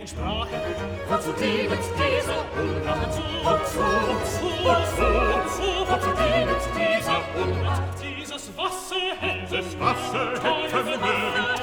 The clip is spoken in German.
sprach wozu dient dieser Unrat? Wozu dient dieser Unrat? Dieses Wasser hätten mögen